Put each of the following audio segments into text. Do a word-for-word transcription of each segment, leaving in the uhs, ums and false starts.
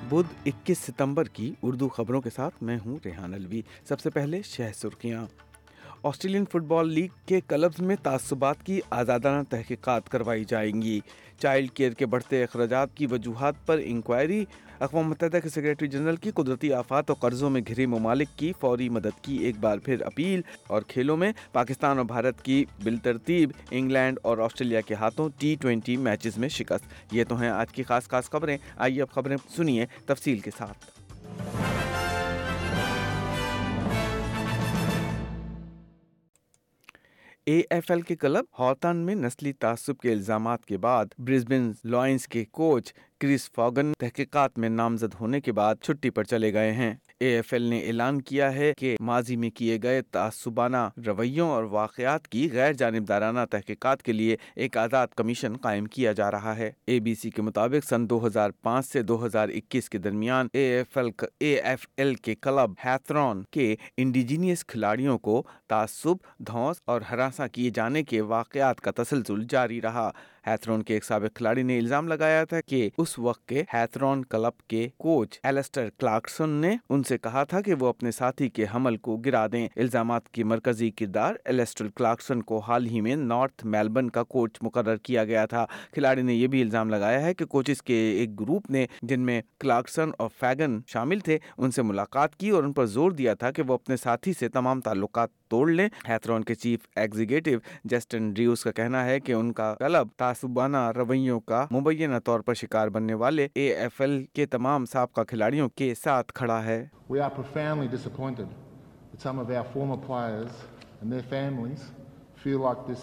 बुध इक्कीस सितंबर की उर्दू खबरों के साथ मैं हूं रेहान अलवी। सबसे पहले शह सुर्खियां। ऑस्ट्रेलियन फुटबॉल लीग के क्लब्स में तासुबात की आज़ादाना तहकीकात करवाई जाएंगी। चाइल्ड केयर के बढ़ते अखराजात की वजूहात पर इंक्वायरी। अक़वाम मुत्तहिदा के सेक्रेटरी जनरल की कुदरती आफात और कर्जों में घिरे ममालिक की फौरी मदद की एक बार फिर अपील। और खेलों में पाकिस्तान और भारत की बिलतरतीब इंग्लैंड और ऑस्ट्रेलिया के हाथों टी ट्वेंटी मैचेस में शिकस्त। ये तो हैं आज की खास खास खबरें। आइए अब खबरें सुनिए तफसील के साथ। ए एफ एल के क्लब हॉटन में नस्ली तासुब के इल्जामात के बाद ब्रिस्बेन लायंस के कोच क्रिस फॉगन तहकीकात में नामजद होने के बाद छुट्टी पर चले गए हैं। ए एफ एल ने ऐलान किया है कि माजी में किए गए तासुबाना रवैयों और वाक़यात की गैर जानिबदाराना तहकीकात के लिए एक आज़ाद कमीशन कायम किया जा रहा है। ए बी सी के मुताबिक सन दो हज़ार पाँच से दो हज़ार इक्कीस के दरमियान A F L A F L के क्लब हैथरॉन के इंडिजीनियस खिलाड़ियों को तासुब, धौंस और हरासा किए जाने के वाक़यात का तसलसल जारी रहा। हैथरॉन के एक साबिक खिलाड़ी ने इल्जाम लगाया था कि उस वक्त के हैथरॉन क्लब के कोच एलिस्टर क्लार्कसन ने उनसे कहा था कि वो अपने साथी के हमल को गिरा दें। इल्जामात की मरकजी किरदार एलिस्टर क्लार्कसन को हाल ही में नॉर्थ मेलबर्न का कोच मुकर्रर किया गया था। खिलाड़ी ने यह भी इल्जाम लगाया है कि कोचेस के एक ग्रुप ने, जिनमें क्लार्कसन और फैगन शामिल थे, उनसे मुलाकात की और उन पर जोर दिया था कि वो अपने साथी से तमाम ताल्लुकात तोड़ लें। हैथरॉन के चीफ एग्जीक्यूटिव जस्टिन ड्रीव्स का कहना है कि उनका क्लब तासुबाना रवैयों का मुबैना तौर पर शिकार बनने वाले ए एफ एल के तमाम साबका खिलाड़ियों के साथ खड़ा है। We are profoundly disappointed that some of our former players and their families feel like this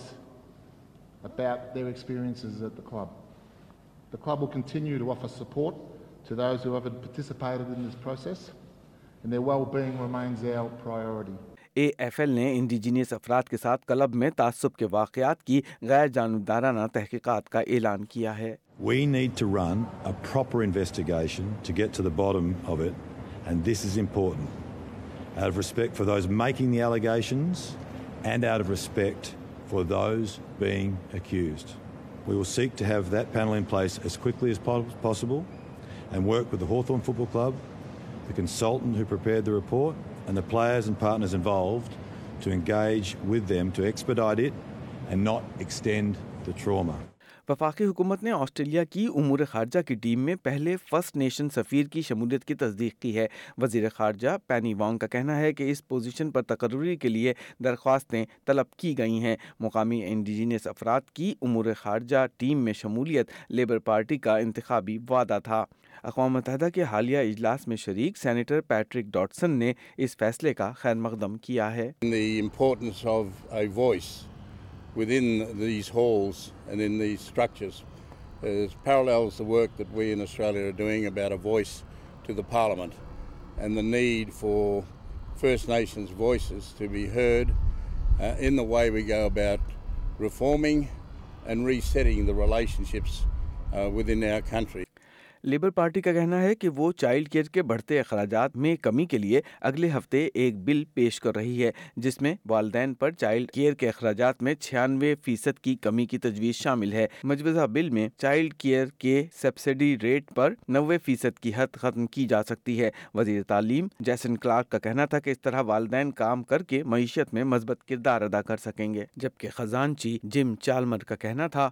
about their experiences at the club. The club will continue to offer support to those who have participated in this process, and their well-being remains our priority. A F L ने indigenous अफराद के साथ club में तासुब के वाक़यात की गैर जानिबदाराना तहकीकात का ऐलान किया है। We need to run a proper investigation to get to the bottom of it, and this is important. Out of respect for those making the allegations and out of respect for those being accused. We will seek to have that panel in place as quickly as possible and work with the Hawthorn Football Club, the consultant who prepared the report, and the players and partners involved to engage with them to expedite it and not extend the trauma. वफाकी हुकूमत ने Australia की उमूर खारजा की team में पहले first nation सफ़ीर की शमूलियत की तस्दीक की है। वज़ीर खारजा पेनी वोंग का कहना है कि इस पोजीशन पर तकर्री के लिए दरख्वास्तें तलब की गई हैं। मुकामी इंडिजीनियस अफराद की उमूर खारजा टीम में शमूलियत लेबर पार्टी का इंतखाबी वादा था। अक़वाम मुत्तहिदा के हालिया इजलास में शरीक सेनेटर पैट्रिक डॉटसन ने इस फैसले का खैर मकदम किया है। The importance of a voice within these halls and in these structures uh, parallels the work that we in Australia are doing about a voice to the Parliament and the need for First Nations voices to be heard uh, in the way we go about reforming and resetting the relationships uh, within our country. Labour party का कहना है कि वो child care के बढ़ते अखराजात में कमी के लिए अगले हफ्ते एक बिल पेश कर रही है, जिसमें वालदैन पर चाइल्ड केयर के अखराजात में छियानवे फीसद की कमी की तजवीज़ शामिल है। मजबूजा बिल में चाइल्ड केयर के सब्सिडी रेट पर नब्बे फीसद की हद खत्म की जा सकती है। वज़ीर तालीम जैसन क्लार्क का कहना था कि इस तरह वालदैन काम करके मईशत में मजबूत किरदार अदा कर सकेंगे, जबकि खजानची जिम चालमर का कहना था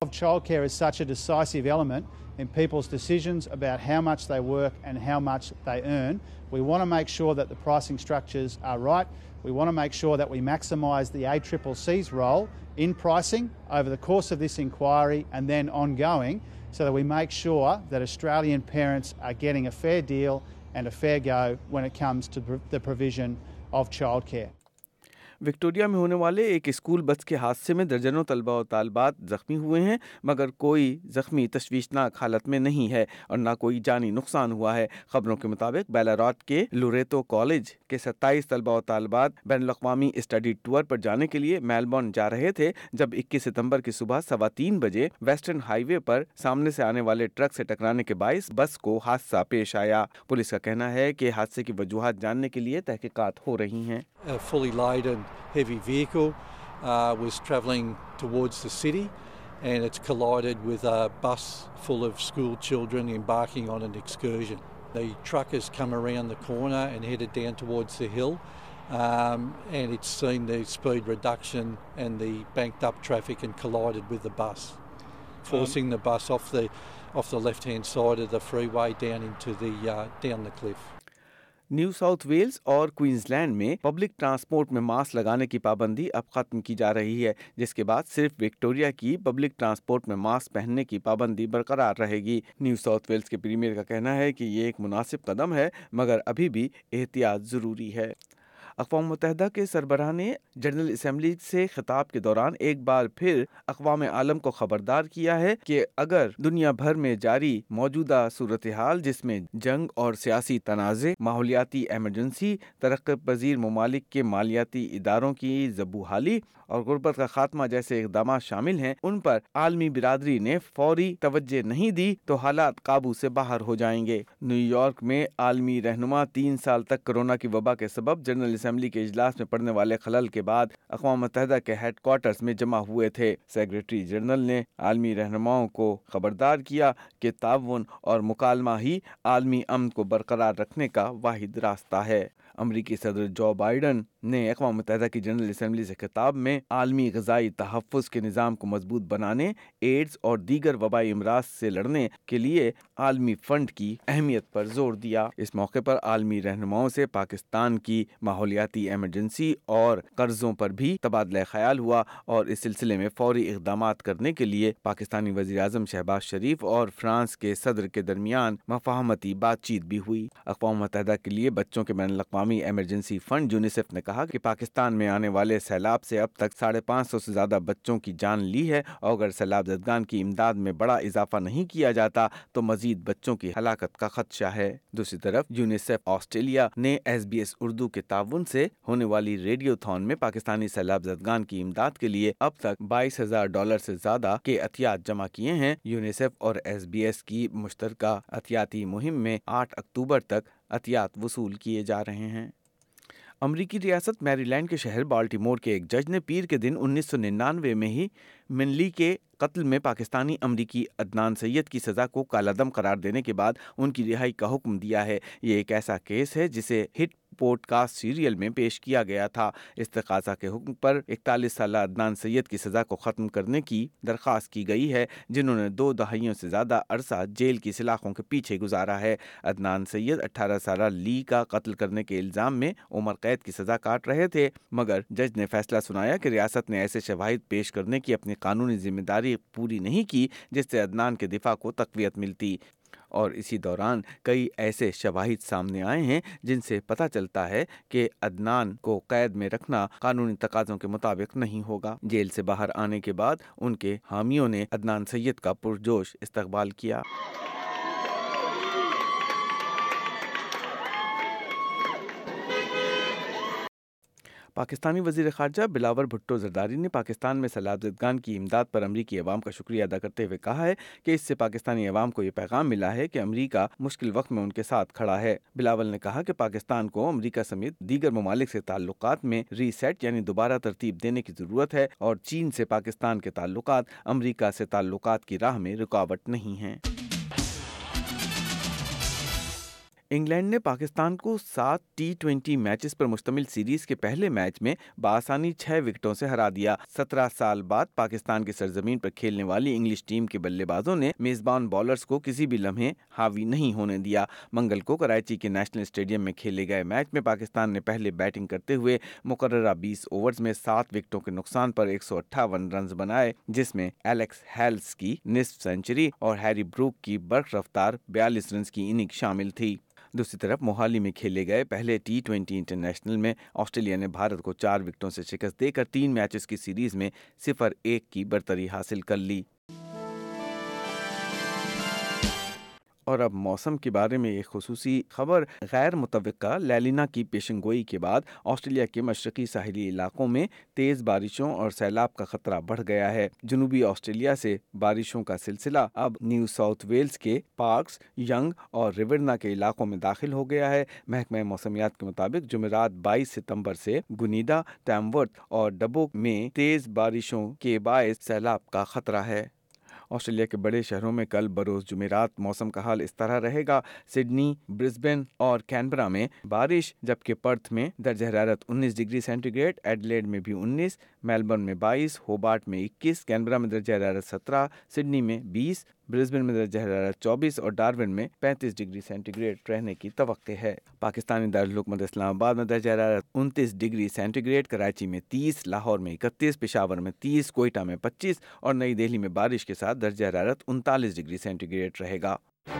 in people's decisions about how much they work and how much they earn. We want to make sure that the pricing structures are right. We want to make sure that we maximise the A C C C's role in pricing over the course of this inquiry and then ongoing, so that we make sure that Australian parents are getting a fair deal and a fair go when it comes to the provision of childcare. Victoria में होने वाले एक school bus के हादसे में दर्जनों तलबा और तालबात जख्मी हुए हैं, मगर कोई जख्मी तशवीशनाक हालत में नहीं है और ना कोई जानी नुकसान हुआ है। खबरों के मुताबिक बेलारॉट के लोरेतो कॉलेज के सत्ताईस तलबा और तालबात बैनुल-अक़वामी स्टडी टूर पर जाने के लिए मेलबर्न जा रहे थे, जब इक्कीस सितंबर की सुबह सवा तीन बजे वेस्टर्न हाईवे पर सामने से आने वाले ट्रक से टकराने के बाइस बस को हादसा पेश आया। पुलिस का कहना है कि हादसे की वजूहात जानने के लिए तहकीकात हो रही हैं। A fully laden heavy vehicle uh, was travelling towards the city and it's collided with a bus full of school children embarking on an excursion. The truck has come around the corner and headed down towards the hill. Um, and it's seen the speed reduction and the banked up traffic and collided with the bus, forcing um, the bus off the off the left hand side of the freeway down into the uh, down the cliff. New South Wales और Queensland में public transport में mask लगाने की पाबंदी अब खत्म की जा रही है, जिसके बाद सिर्फ विक्टोरिया की पब्लिक ट्रांसपोर्ट में मास्क पहनने की पाबंदी बरकरार रहेगी। न्यू साउथ वेल्स के प्रीमियर का कहना है कि ये एक मुनासिब कदम है, मगर अभी भी एहतियात ज़रूरी है। अक़वाम मुत्तहिदा के सरबराह ने जनरल असम्बली से खिताब के दौरान एक बार फिर अक़वाम आलम को खबरदार किया है कि अगर दुनिया भर में जारी मौजूदा सूरत हाल, जिसमें जंग और सियासी तनाज़े, माहौलियाती एमरजेंसी, तरक्की पजीर ममालिक के मालियाती इदारों की ज़बूहाली और गुर्बत का खात्मा जैसे इक़दाम शामिल हैं, उन पर आलमी बिरादरी ने फौरी तवज्जो नहीं दी तो हालात काबू से बाहर हो जाएंगे। न्यूयॉर्क में आलमी रहनुमा तीन साल तक कोरोना की वबा के सबब जनरल असम्बली के इजलास में पड़ने वाले खलल के बाद अक़वाम मुत्तहिदा के हेड क्वार्टर्स में जमा हुए थे। सेक्रेटरी जनरल ने आलमी रहनुमाओं को खबरदार किया कि ताउन और मुकालमा ही आलमी अमन को बरकरार रखने का वाहिद रास्ता है। अमरीकी सदर जो बाइडन ने अक़वाम मुत्तहिदा की जनरल असम्बली से खिताब में आलमी ग़िज़ाई तहफ़्फ़ुज़ के निज़ाम को मजबूत बनाने, एड्स और दीगर वबाई अमराज से लड़ने के लिए आलमी फ़ंड की अहमियत पर जोर दिया। इस मौके पर आलमी रहनुमाओं से पाकिस्तान की माहौलियाती एमरजेंसी और कर्ज़ों पर भी तबादला ख़याल हुआ और इस सिलसिले में फ़ौरी इक़दामात करने के लिए पाकिस्तानी वज़ीर आज़म शहबाज शरीफ और फ्रांस के सदर के दरमियान मफ़ाहमती बातचीत भी हुई। अक़वाम मुत्तहिदा के लिए बच्चों के बैनुल-अक़वामी एमरजेंसी फ़ंड यूनिसेफ ने कहा कि पाकिस्तान में आने वाले सैलाब से अब तक साढ़े पाँच सौ से ज़्यादा बच्चों की जान ली है और अगर सैलाब ज़दगान की इमदाद में बड़ा इजाफा नहीं किया जाता तो मज़ीद बच्चों की हलाकत का खदशा है। दूसरी तरफ यूनिसेफ ऑस्ट्रेलिया ने एस बी एस उर्दू के ताउन से होने वाली रेडियोथॉन में पाकिस्तानी सैलाब ज़दगान की इमदाद के लिए अब तक बाईस हजार डॉलर से ज़्यादा के अतियात जमा किए हैं। यूनिसेफ और एस बी एस की मुश्तरका अतियाती मुहिम में आठ अक्टूबर तक अतियात वसूल किए जा रहे हैं। अमरीकी रियासत मैरीलैंड के शहर बाल्टीमोर के एक जज ने पीर के दिन उन्नीस सौ निन्यानवे में ही मिनली के कत्ल में पाकिस्तानी अमरीकी अदनान सैयद की सज़ा को कालादम करार देने के बाद उनकी रिहाई का हुक्म दिया है। ये एक ऐसा केस है जिसे हिट पॉडकास्ट सीरियल में पेश किया गया था। इस तकाज़ा के हुक्म पर इकतालीस साल अदनान सैयद की सज़ा को ख़त्म करने की दरख्वास्त की गई है, जिन्होंने दो दहाइयों से ज़्यादा अरसा जेल की सलाखों के पीछे गुजारा है। अदनान सैयद अठारह साल ली का कत्ल करने के इल्ज़ाम में उम्र कैद की सज़ा काट रहे थे, मगर जज ने फैसला सुनाया कि रियासत ने ऐसे शवाहिद पेश करने की अपनी कानूनी जिम्मेदारी पूरी नहीं की जिससे अदनान के दिफा को तक़वियत मिलती। और इसी दौरान कई ऐसे शवाहिद सामने आए हैं जिनसे पता चलता है कि अदनान को कैद में रखना कानूनी तकाज़ों के मुताबिक नहीं होगा। जेल से बाहर आने के बाद उनके हामियों ने अदनान सैयद का पुरजोश इस्तकबाल किया। पाकिस्तानी वज़ीर ख़ारजा बिलावल भुट्टो ज़रदारी ने पाकिस्तान में सैलाब ज़दगान की इमदाद पर अमरीकी अवाम का शुक्रिया अदा करते हुए कहा है कि इससे पाकिस्तानी अवाम को ये पैगाम मिला है कि अमरीका मुश्किल वक्त में उनके साथ खड़ा है। बिलावल ने कहा कि पाकिस्तान को अमरीका समेत दीगर ममालिक से ताल्लुकात में रीसेट यानी दोबारा तरतीब देने की ज़रूरत है और चीन से पाकिस्तान के ताल्लुकात अमरीका से ताल्लुकात की राह में रुकावट नहीं हैं। इंग्लैंड ने पाकिस्तान को सात टी ट्वेंटी मैचेस पर मुश्तमिल सीरीज के पहले मैच में बासानी छह विकेटों से हरा दिया। सत्रह साल बाद पाकिस्तान की सरजमीन पर खेलने वाली इंग्लिश टीम के बल्लेबाजों ने मेजबान बॉलर्स को किसी भी लम्हे हावी नहीं होने दिया। मंगल को कराची के नेशनल स्टेडियम में खेले गए मैच में पाकिस्तान ने पहले बैटिंग करते हुए मुकर्ररा बीस ओवर्स में सात विकेटों के नुकसान पर एक सौ अट्ठावन रन बनाए, जिसमें एलेक्स हेल्स की निस्फ सेंचुरी और हैरी ब्रूक की बर्क रफ्तार बयालीस रन की इनिंग शामिल थी। दूसरी तरफ मोहाली में खेले गए पहले टी ट्वेंटी इंटरनेशनल में ऑस्ट्रेलिया ने भारत को चार विकेटों से शिकस्त देकर तीन मैचेस की सीरीज में सिफर एक की बरतरी हासिल कर ली। और अब मौसम के बारे में एक खुसूसी खबर। गैर मुतवक्का लैलिना की पेशनगोई के बाद ऑस्ट्रेलिया के मशरकी साहिली इलाकों में तेज़ बारिशों और सैलाब का खतरा बढ़ गया है। जनूबी ऑस्ट्रेलिया से बारिशों का सिलसिला अब न्यू साउथ वेल्स के पार्क्स, यंग और रिवरना के इलाकों में दाखिल हो गया है। महकमा मौसमियात के मुताबिक जुमेरात बाईस सितंबर से गुनीदा, टैमवर्थ और डबोक में तेज़ बारिशों के बायस सैलाब का खतरा है। آسٹریلیا کے بڑے شہروں میں کل بروز جمعرات موسم کا حال اس طرح رہے گا: سڈنی، برسبن اور کینبرا میں بارش، جبکہ پرتھ میں درجہ حرارت انیس ڈگری سینٹی گریڈ، ایڈلیڈ میں بھی انیس، میلبرن میں بائیس، ہوبارٹ میں اکیس، کینبرا میں درجہ حرارت سترہ، سڈنی میں بیس، برسبن میں درجہ حرارت چوبیس اور ڈارون میں پینتیس ڈگری سینٹی گریڈ رہنے کی توقع ہے۔ پاکستانی دارالحکومت اسلام آباد میں درجہ حرارت انتیس ڈگری سینٹی گریڈ، کراچی میں تیس، لاہور میں اکتیس، پشاور میں تیس، کوئٹہ میں پچیس اور نئی دہلی میں بارش کے ساتھ درجہ حرارت انتالیس ڈگری سینٹی گریڈ رہے گا۔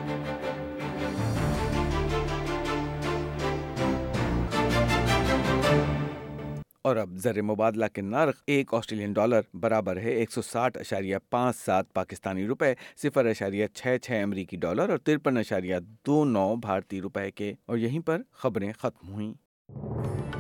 اور اب زر مبادلہ کے نرخ: ایک آسٹریلین ڈالر برابر ہے ایک سو ساٹھ اشاریہ پانچ سات پاکستانی روپے، صفر اشاریہ چھ چھ امریکی ڈالر اور ترپن اشاریہ دو نو بھارتی روپے کے۔ اور یہیں پر خبریں ختم ہوئیں۔